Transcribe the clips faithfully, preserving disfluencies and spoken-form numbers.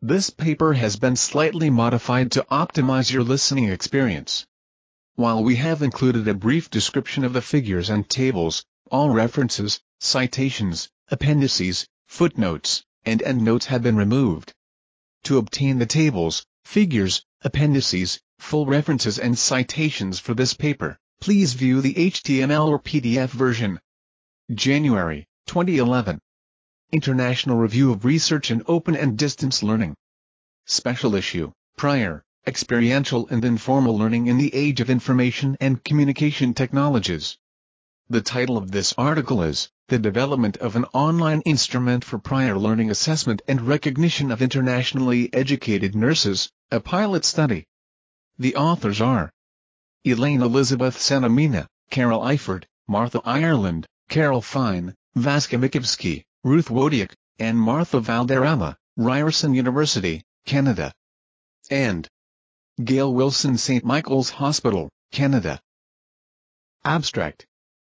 This paper has been slightly modified to optimize your listening experience. While we have included a brief description of the figures and tables, all references, citations, appendices, footnotes, and endnotes have been removed. To obtain the tables, figures, appendices, full references and citations for this paper, please view the H T M L or P D F version. January twenty eleven. International Review of Research in Open and Distance Learning. Special Issue, Prior, Experiential and Informal Learning in the Age of Information and Communication Technologies. The title of this article is, The Development of an Online Instrument for Prior Learning Assessment and Recognition of Internationally Educated Nurses, a Pilot Study. The authors are Elaine Elizabeth Sanamina, Carol Eifert, Martha Ireland, Carol Fine, Vaska Mikivsky, Ruth Wodiak, and Martha Valderrama, Ryerson University, Canada. And Gail Wilson, Saint Michael's Hospital, Canada. Abstract.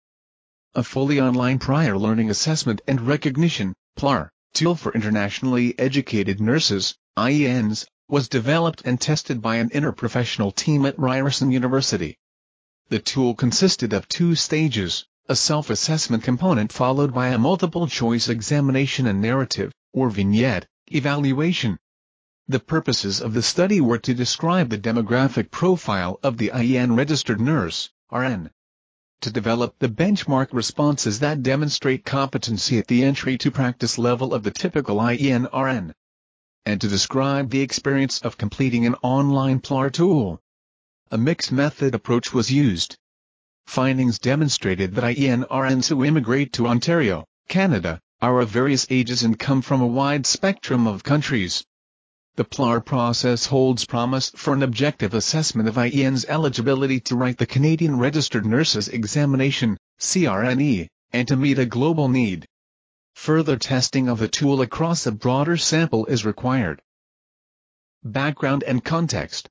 A fully online prior learning assessment and recognition (P L A R) tool for internationally educated nurses, I E Ns, was developed and tested by an interprofessional team at Ryerson University. The tool consisted of two stages, a self-assessment component followed by a multiple-choice examination and narrative, or vignette, evaluation. The purposes of the study were to describe the demographic profile of the I E N registered nurse, R N, to develop the benchmark responses that demonstrate competency at the entry to practice level of the typical I E N R N, and to describe the experience of completing an online P L A R tool. A mixed method approach was used. Findings demonstrated that I E N R Ns who immigrate to Ontario, Canada, are of various ages and come from a wide spectrum of countries. The P L A R process holds promise for an objective assessment of I E N's eligibility to write the Canadian Registered Nurses Examination, C R N E, and to meet a global need. Further testing of the tool across a broader sample is required. Background and context.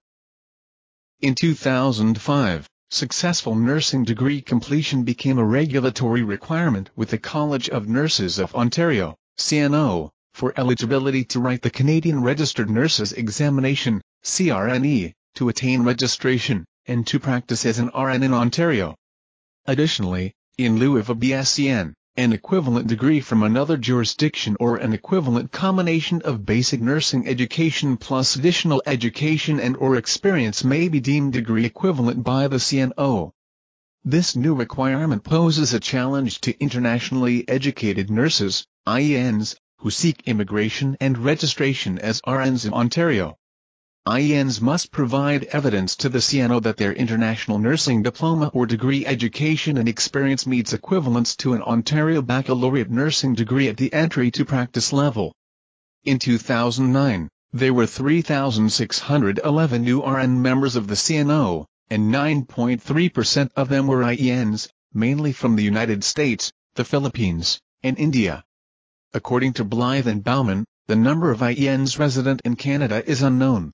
In two thousand five, successful nursing degree completion became a regulatory requirement with the College of Nurses of Ontario, C N O, for eligibility to write the Canadian Registered Nurses Examination, C R N E, to attain registration, and to practice as an R N in Ontario. Additionally, in lieu of a B S c N, an equivalent degree from another jurisdiction or an equivalent combination of basic nursing education plus additional education and or experience may be deemed degree equivalent by the C N O. This new requirement poses a challenge to internationally educated nurses, I E Ns, who seek immigration and registration as R Ns in Ontario. I E Ns must provide evidence to the C N O that their international nursing diploma or degree education and experience meets equivalence to an Ontario baccalaureate nursing degree at the entry to practice level. In two thousand nine, there were three thousand six hundred eleven new R N members of the C N O, and nine point three percent of them were I E Ns, mainly from the United States, the Philippines, and India. According to Blythe and Bauman, the number of I E Ns resident in Canada is unknown.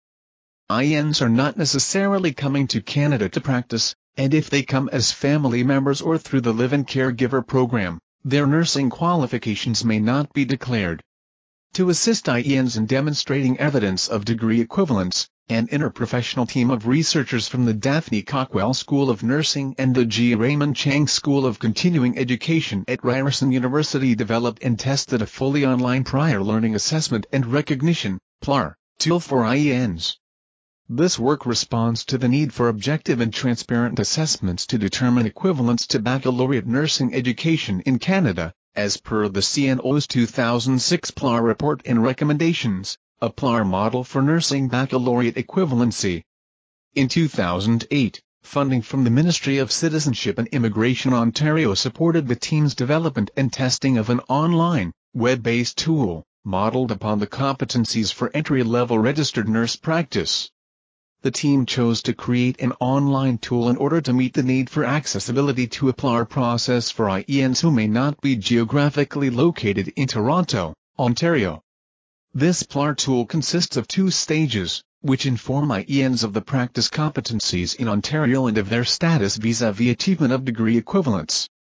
I E Ns are not necessarily coming to Canada to practice, and if they come as family members or through the Live-In Caregiver program, their nursing qualifications may not be declared. To assist I E Ns in demonstrating evidence of degree equivalence, an interprofessional team of researchers from the Daphne Cockwell School of Nursing and the G. Raymond Chang School of Continuing Education at Ryerson University developed and tested a fully online prior learning assessment and recognition, P L A R, tool for I E Ns. This work responds to the need for objective and transparent assessments to determine equivalence to baccalaureate nursing education in Canada, as per the C N O's two thousand six P L A R report and recommendations, a P L A R model for nursing baccalaureate equivalency. In two thousand eight, funding from the Ministry of Citizenship and Immigration Ontario supported the team's development and testing of an online, web-based tool, modeled upon the competencies for entry-level registered nurse practice. The team chose to create an online tool in order to meet the need for accessibility to a P L A R process for I E Ns who may not be geographically located in Toronto, Ontario. This P L A R tool consists of two stages, which inform I E Ns of the practice competencies in Ontario and of their status vis-à-vis achievement of degree equivalence.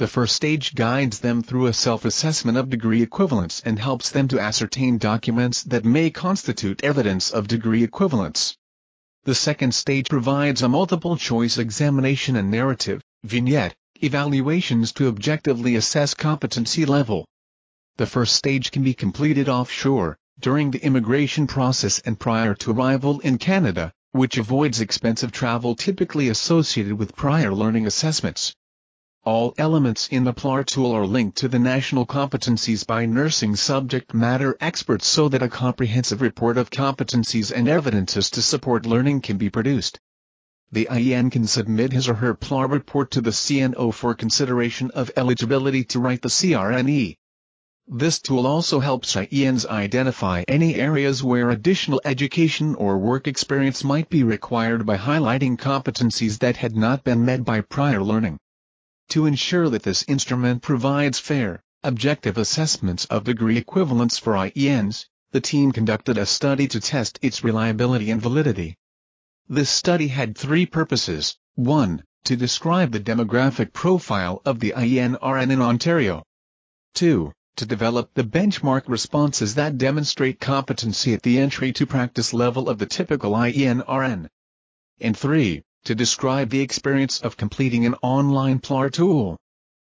The first stage guides them through a self-assessment of degree equivalence and helps them to ascertain documents that may constitute evidence of degree equivalence. The second stage provides a multiple-choice examination and narrative, vignette, evaluations to objectively assess competency level. The first stage can be completed offshore, during the immigration process and prior to arrival in Canada, which avoids expensive travel typically associated with prior learning assessments. All elements in the P L A R tool are linked to the national competencies by nursing subject matter experts so that a comprehensive report of competencies and evidences to support learning can be produced. The I E N can submit his or her P L A R report to the C N O for consideration of eligibility to write the C R N E. This tool also helps I E Ns identify any areas where additional education or work experience might be required by highlighting competencies that had not been met by prior learning. To ensure that this instrument provides fair, objective assessments of degree equivalence for I E Ns, the team conducted a study to test its reliability and validity. This study had three purposes: one. To describe the demographic profile of the I E N R N in Ontario. two. To develop the benchmark responses that demonstrate competency at the entry to practice level of the typical I E N R N. And three. To describe the experience of completing an online P L A R tool.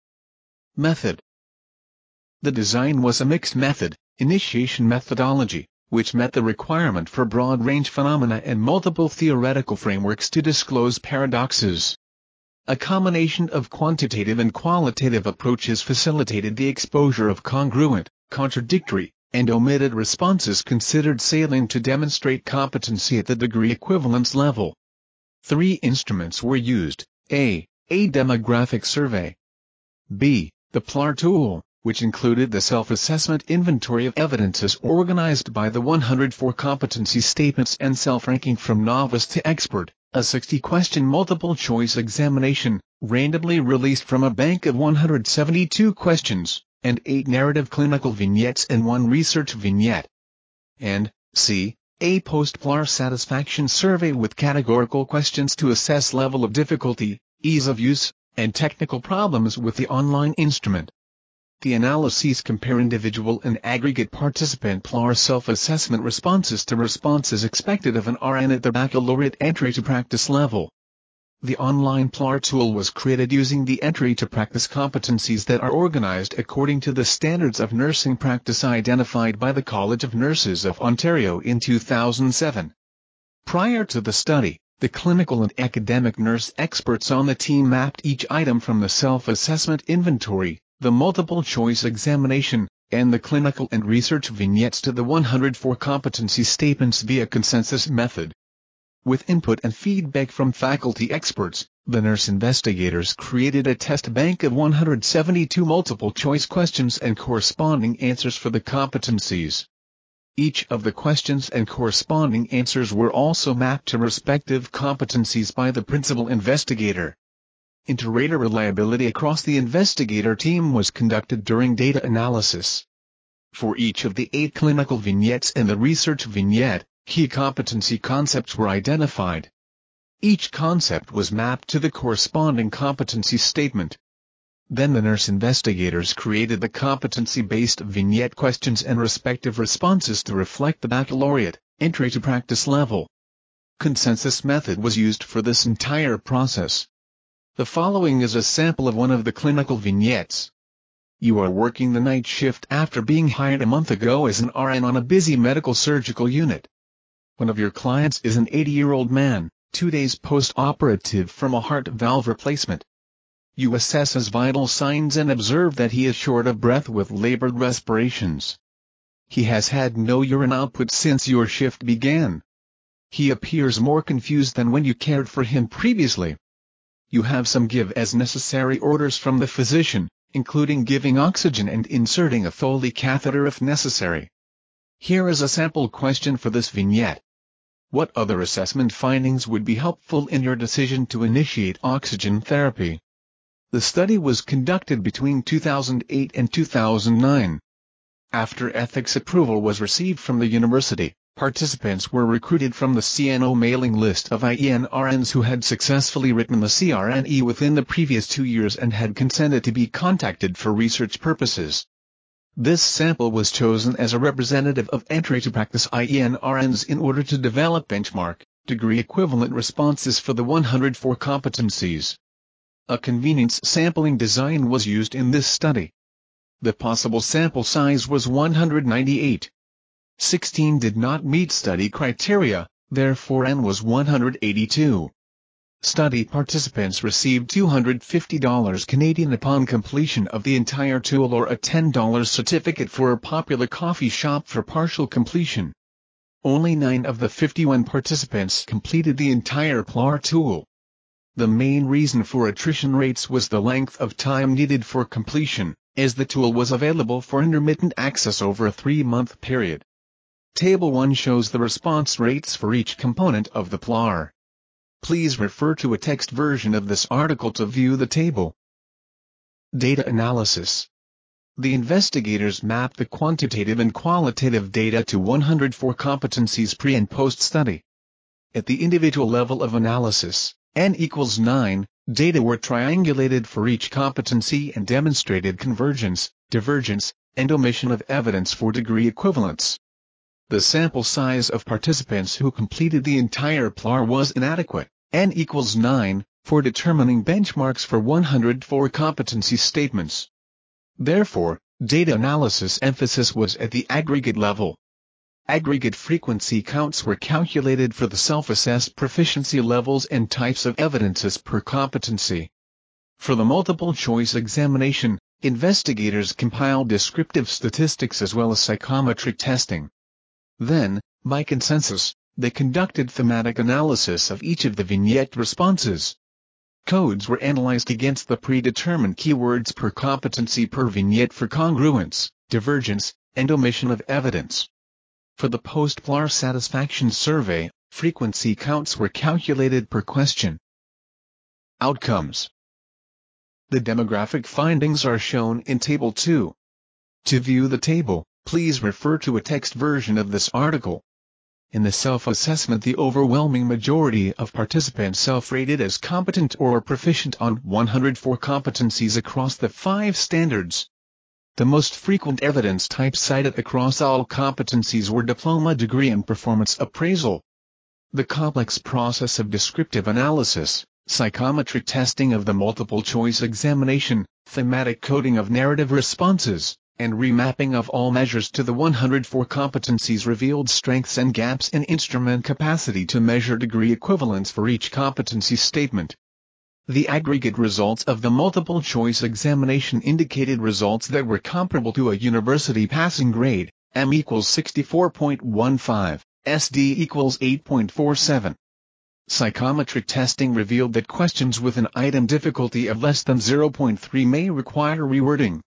Method. The design was a mixed method, initiation methodology, which met the requirement for broad-range phenomena and multiple theoretical frameworks to disclose paradoxes. A combination of quantitative and qualitative approaches facilitated the exposure of congruent, contradictory, and omitted responses considered salient to demonstrate competency at the degree equivalence level. Three instruments were used: A. A demographic survey. B. The P L A R tool, which included the self-assessment inventory of evidences organized by the one hundred four competency statements and self-ranking from novice to expert, a sixty question multiple-choice examination, randomly released from a bank of one hundred seventy-two questions, and eight narrative clinical vignettes and one research vignette. And C. A post-P L A R satisfaction survey with categorical questions to assess level of difficulty, ease of use, and technical problems with the online instrument. The analyses compare individual and aggregate participant P L A R self-assessment responses to responses expected of an R N at the baccalaureate entry to practice level. The online P L A R tool was created using the entry to practice competencies that are organized according to the standards of nursing practice identified by the College of Nurses of Ontario in two thousand seven. Prior to the study, the clinical and academic nurse experts on the team mapped each item from the self-assessment inventory, the multiple-choice examination, and the clinical and research vignettes to the one hundred four competency statements via consensus method. With input and feedback from faculty experts, the nurse investigators created a test bank of one hundred seventy-two multiple-choice questions and corresponding answers for the competencies. Each of the questions and corresponding answers were also mapped to respective competencies by the principal investigator. Inter-rater reliability across the investigator team was conducted during data analysis. For each of the eight clinical vignettes and the research vignette, key competency concepts were identified. Each concept was mapped to the corresponding competency statement. Then the nurse investigators created the competency-based vignette questions and respective responses to reflect the baccalaureate entry to practice level. Consensus method was used for this entire process. The following is a sample of one of the clinical vignettes. You are working the night shift after being hired a month ago as an R N on a busy medical surgical unit. One of your clients is an eighty-year-old man, two days post-operative from a heart valve replacement. You assess his vital signs and observe that he is short of breath with labored respirations. He has had no urine output since your shift began. He appears more confused than when you cared for him previously. You have some give as necessary orders from the physician, including giving oxygen and inserting a Foley catheter if necessary. Here is a sample question for this vignette. What other assessment findings would be helpful in your decision to initiate oxygen therapy? The study was conducted between two thousand eight and two thousand nine. After ethics approval was received from the university, Participants were recruited from the C N O mailing list of I E N R Ns who had successfully written the C R N E within the previous two years and had consented to be contacted for research purposes. This sample was chosen as a representative of entry to practice I E N R Ns in order to develop benchmark, degree equivalent responses for the one hundred four competencies. A convenience sampling design was used in this study. The possible sample size was one hundred ninety-eight. sixteen did not meet study criteria, therefore N was one hundred eighty-two. Study participants received two hundred fifty dollars Canadian upon completion of the entire tool or a ten dollar certificate for a popular coffee shop for partial completion. Only nine of the fifty-one participants completed the entire P L A R tool. The main reason for attrition rates was the length of time needed for completion, as the tool was available for intermittent access over a three-month period. Table one shows the response rates for each component of the P L A R. Please refer to a text version of this article to view the table. Data analysis. The investigators mapped the quantitative and qualitative data to one hundred four competencies pre- and post-study. At the individual level of analysis, N equals nine, data were triangulated for each competency and demonstrated convergence, divergence, and omission of evidence for degree equivalence. The sample size of participants who completed the entire P L A R was inadequate, N equals nine, for determining benchmarks for one hundred four competency statements. Therefore, data analysis emphasis was at the aggregate level. Aggregate frequency counts were calculated for the self-assessed proficiency levels and types of evidences per competency. For the multiple-choice examination, investigators compiled descriptive statistics as well as psychometric testing. Then, by consensus, they conducted thematic analysis of each of the vignette responses. Codes were analyzed against the predetermined keywords per competency per vignette for congruence, divergence, and omission of evidence. For the post-P L A R satisfaction survey, frequency counts were calculated per question. Outcomes. The demographic findings are shown in Table two. To view the table, please refer to a text version of this article. In the self-assessment, the overwhelming majority of participants self-rated as competent or proficient on one hundred four competencies across the five standards. The most frequent evidence types cited across all competencies were diploma, degree, and performance appraisal. The complex process of descriptive analysis, psychometric testing of the multiple-choice examination, thematic coding of narrative responses, and remapping of all measures to the one hundred four competencies revealed strengths and gaps in instrument capacity to measure degree equivalence for each competency statement. The aggregate results of the multiple-choice examination indicated results that were comparable to a university passing grade, M equals sixty-four point one five, S D equals eight point four seven. Psychometric testing revealed that questions with an item difficulty of less than zero point three may require rewording.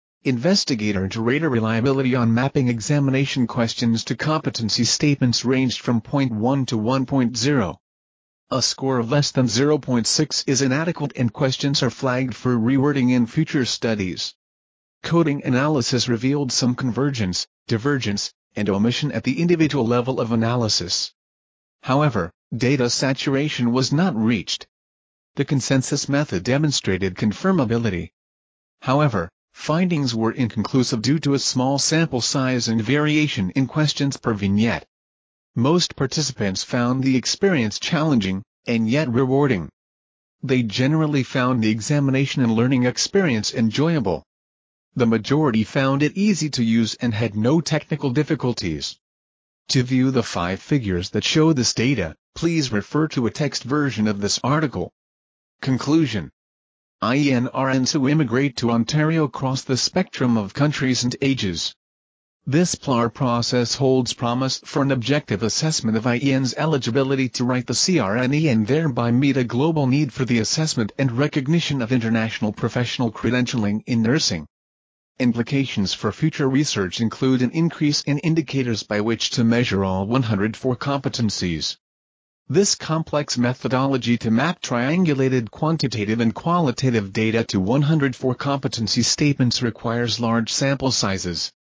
Investigator-to-rater reliability on mapping examination questions to competency statements ranged from zero point one to one point zero. A score of less than zero point six is inadequate and questions are flagged for rewording in future studies. Coding analysis revealed some convergence, divergence, and omission at the individual level of analysis. However, data saturation was not reached. The consensus method demonstrated confirmability. However, findings were inconclusive due to a small sample size and variation in questions per vignette. Most participants found the experience challenging, and yet rewarding. They generally found the examination and learning experience enjoyable. The majority found it easy to use and had no technical difficulties. To view the five figures that show this data, please refer to a text version of this article. Conclusion. I E N R Ns who immigrate to Ontario cross the spectrum of countries and ages. This P L A R process holds promise for an objective assessment of I E N's eligibility to write the C R N E and thereby meet a global need for the assessment and recognition of international professional credentialing in nursing. Implications for future research include an increase in indicators by which to measure all one hundred four competencies. This complex methodology to map triangulated quantitative and qualitative data to one hundred four competency statements requires large sample sizes.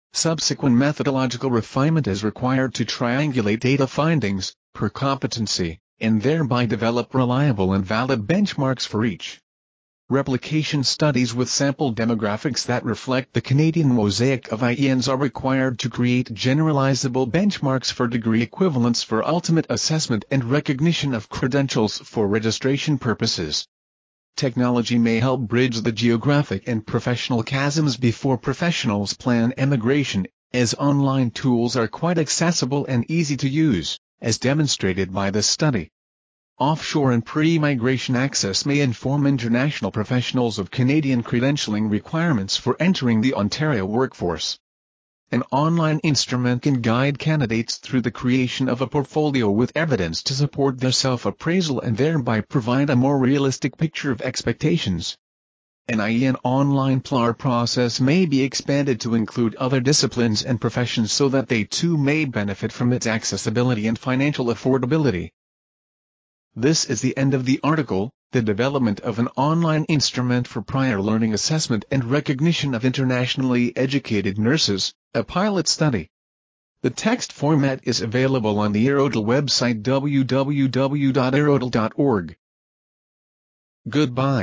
Subsequent methodological refinement is required to triangulate data findings, per competency, and thereby develop reliable and valid benchmarks for each. Replication studies with sample demographics that reflect the Canadian mosaic of I E Ns are required to create generalizable benchmarks for degree equivalence for ultimate assessment and recognition of credentials for registration purposes. Technology may help bridge the geographic and professional chasms before professionals plan emigration, as online tools are quite accessible and easy to use, as demonstrated by this study. Offshore and pre-migration access may inform international professionals of Canadian credentialing requirements for entering the Ontario workforce. An online instrument can guide candidates through the creation of a portfolio with evidence to support their self-appraisal and thereby provide a more realistic picture of expectations. An I E N online P L A R process may be expanded to include other disciplines and professions so that they too may benefit from its accessibility and financial affordability. This is the end of the article, The Development of an Online Instrument for Prior Learning Assessment and Recognition of Internationally Educated Nurses, a Pilot Study. The text format is available on the Aerodel website w w w dot aerodel dot org. Goodbye.